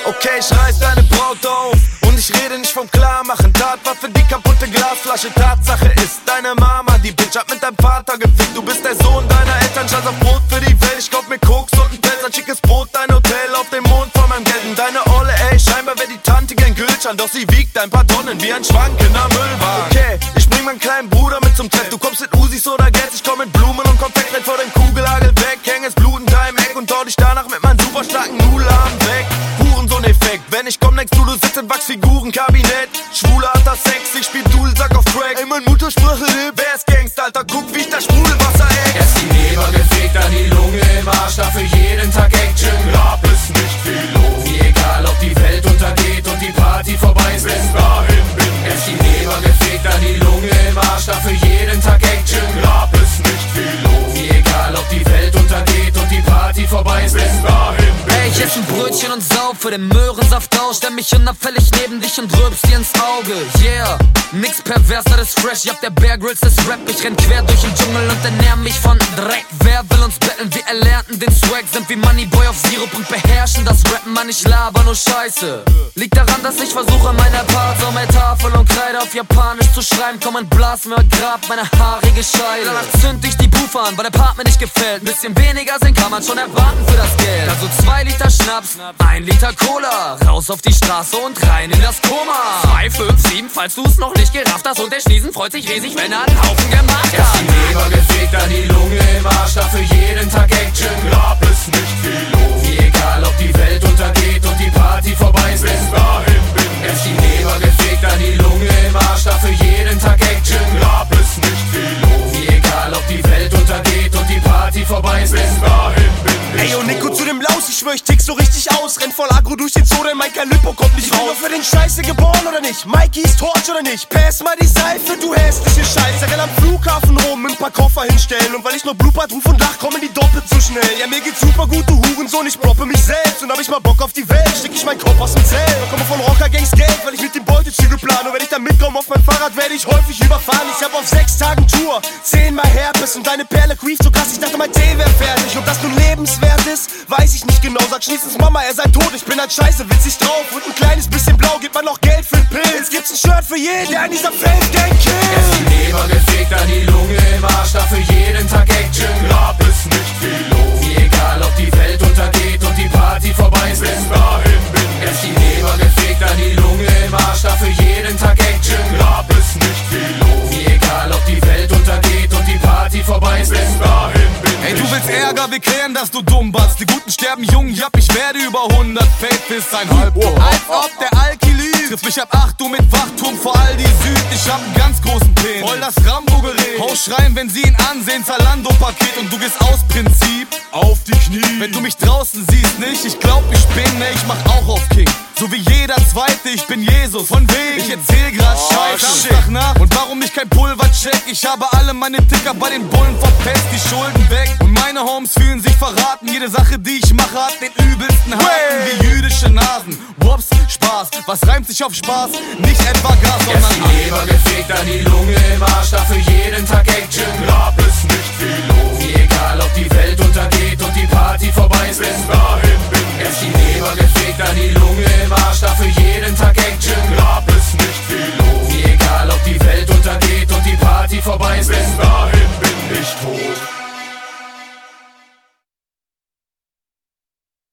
Okay, ich reiß deine Braut auf und ich rede nicht vom Klarmachen. Tatwaffe, die kaputte Glasflasche. Tatsache ist, deine Mama, die Bitch hat mit deinem Vater gefickt. Du bist der Sohn deiner Eltern, scheiß auf Brot für die Welt. Ich kauf mir Koks und ein Pelz, ein schickes Brot, dein Hotel auf dem Mond von meinem Geld. Und deine Olle, ey, scheinbar wär die Tante gern Gülschan, doch sie wiegt ein paar Tonnen wie ein schwankender Müllwagen. Okay, ich bring meinen kleinen Bruder mit zum Treff. Du kommst mit Usis oder Geld, ich komm mit Blumen und Konfekt. Renn vor dem Kugelhagel weg, häng es blutend da im Eck und hau dich danach mit meinen super starken Nudelarm weg. Hurensohn-Effekt, wenn ich komm, denkst du sitzt im Wachsfigurenkabinett. Schwuler hat das Sex, ich spiel Dudelsack auf Crack. Ey, mein Muttersprache, wer ist Gangster, Alter, guck wie ich das Sprudelwasser eck. Erst die Leber gefickt, dann die Lunge im Arsch, dafür jeden Tag Action. Grab ist nicht viel los, mir egal ob die Welt untergeht und die Party vorbei ist, bis dahin bin ich. Erst die Leber gefickt, dann die Lunge im Arsch, dafür jeden Tag Action. Grab ist nicht viel los, mir egal ob die Welt untergeht und die Party vorbei ist, bis dahin bin ich. Ich ess ein Brötchen und saufe den Möhrensaft aus, stell mich unauffällig neben dich und rülpst dir ins Auge. Yeah, nix pervers, alles fresh, ich hab der Bear Grylls des Rap. Ich renn quer durch den Dschungel und ernähr mich von Dreck. Wer will uns betteln? Wir erlernten den Swag, sind wie Moneyboy auf Sirup und beherrschen das Rappen, Mann, ich laber nur Scheiße. Liegt daran, dass ich versuche, meine Parts auf Tafel und Kreide auf Japanisch zu schreiben. Komm und blas mir grad meine haarige Scheide. Danach zünd ich die Boofer an, weil der Part mir nicht gefällt. Ein bisschen weniger Sinn kann man schon erwarten für das Geld. Also 2 Liter Schnaps, 1 Liter Cola, raus auf die Straße und rein in das Koma. 2, 5, 7, falls du's noch nicht gerafft hast. Und der Schniesen freut sich riesig, wenn er einen Haufen gemacht hat. Erst die Leber gefickt, dann die Lunge im Arsch, dafür jeden Tag Action. Grab ist nicht viel los, mir egal ob die Welt untergeht und die Party vorbei ist, bis dahin bin ich. Erst die Leber gefickt, dann die Lunge im Arsch, dafür jeden Tag Action. Grab ist nicht viel los, mir egal ob die Welt untergeht und die Party vorbei ist, bis dahin bin ich. Ey, yo, Nico zu dem Laus, ich schwör, ich tick so richtig aus. Renn voll Agro durch den Zoo, denn mein Calippo kommt nicht raus. Ich bin doch für den Scheiße geboren oder nicht? Mikey ist Torch oder nicht? Pass mal die Seife, du hässliche Scheiße. Renn am Flughafen rum, ein paar Koffer hinstellen. Und weil ich nur Blutbad ruf und lach, kommen die doppelt so schnell. Ja, mir geht's super gut, du Hurensohn, ich proppe mich selbst. Und hab ich mal Bock auf die Welt, steck ich meinen Kopf aus dem Zelt. Und komme von Rockergangs Geld, weil ich mit dem Beutezügel plane. Und wenn ich da mitkomme auf mein Fahrrad, werde ich häufig überfahren. Ich hab auf 6 Tagen Tour, 10-mal Herpes. Und deine Perle quieft so krass, ich dachte mein Tee wär fertig. Ob das nun lebenswert ist, weiß ich nicht genau. Sag schließlich Mama, er sei tot, ich bin halt scheiße, witzig drauf. Und ein kleines bisschen blau, gibt man noch Geld für den Pilz. Gibt's ein Shirt für jeden, der an dieser Fame-Gang killt. Erst die Leber gefickt, dann die Lunge im Arsch, dafür jeden Tag Action. Grab ist nicht viel los, mir egal ob die Welt untergeht und die Party vorbei ist, bis dahin bin ich. Erst die Leber gefickt, dann die Lunge im Arsch, dafür jeden Tag Action. Grab ist nicht viel los, mir egal ob die Welt untergeht und die Party vorbei ist, bis dahin bin ich. Ey, du willst Ärger, wir klären, dass du dumm warst. Die Guten sterben jung, ja, ich werde über 100. Faith ist ein Halbtor. Als ob der Alki lügt. Triff mich ab 8 Uhr mit Wachturm vor all die Süd. Ich hab einen ganz großen Pen, voll das Rambo-Gerät. Hau schreien, wenn sie ihn ansehen, Zalando-Paket. Und du gehst aus Prinzip auf die Knie. Wenn du mich draußen siehst, nicht, ich glaub, ich bin, ne, ich mach auch auf King. So wie jeder Zweite, ich bin Jesus. Von wegen, ich erzähl grad Scheiße. Samstag nach, und warum ich kein Pulver check? Ich habe alle meine Ticker bei den Bullen verpest, die Schulden weg. Und meine Homes fühlen sich verraten. Jede Sache, die ich mache, hat den übelsten Haken wie jüdische Nasen. Wops, Spaß, was reimt sich auf Spaß? Nicht etwa Gas, sondern erst die Leber gefickt, dann die Lunge im Arsch, dafür jeden Tag Action. Grab ist nicht viel los, mir egal ob die Welt untergeht und die Party vorbei ist, bis dahin bin ich. Erst die Leber gefickt, dann die Lunge im Arsch, dafür jeden Tag Action. Grab ist nicht viel los, mir egal ob die Welt untergeht und die Party vorbei ist, bis dahin bin ich tot.